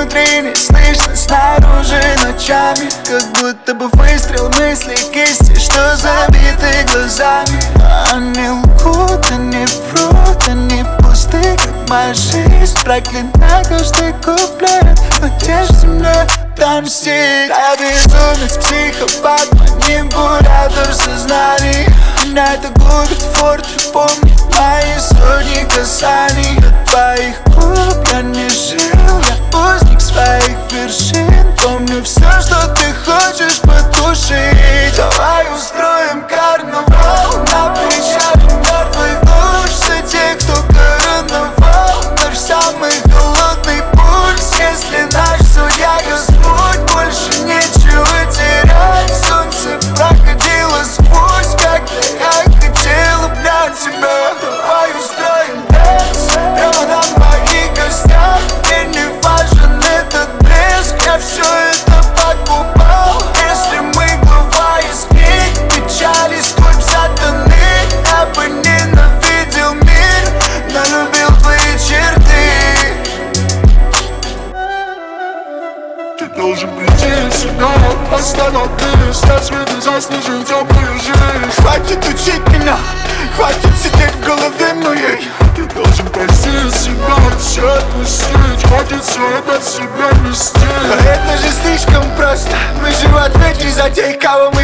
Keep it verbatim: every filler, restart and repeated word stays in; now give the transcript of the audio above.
внутри не слышно снаружи ночами. Как будто бы выстрел мысли кисти, что забиты глазами. Они лгут, они врут, они пусты, как моя жизнь. Проклинаю каждый куплет, но тешься мне отомстить. Я безумец, психопат, манипулятор сознаний. Меня это губит форт, помни мои сотни касаний. От твоих губ я не жил, я узник своих вершин. Помню все, что ты хочешь потушить. Давай устроим карнавал на причале мертвых душ. Все те, кто короновал наш самый холодный пульс. Если наш судья Господь, больше нечего терять. Солнце проходило сквозь, когда я хотел обнять тебя. Давай устроим дэнс прямо на моих костях. Мне не важен этот блеск, я все это покупал. Если мы глава из книг, печали, скотч сатаны, я бы ненавидел мир, но любил твои черты. Ты должен прийти в себя, остановись. Если ты заслужил теплую жизнь. Хватит учить меня, хватит сидеть в голове моей. Ты должен пойти из себя, все отпустить. Хватит все это в себя нести. Но это же слишком просто. Мы же в ответе за тех, кого мы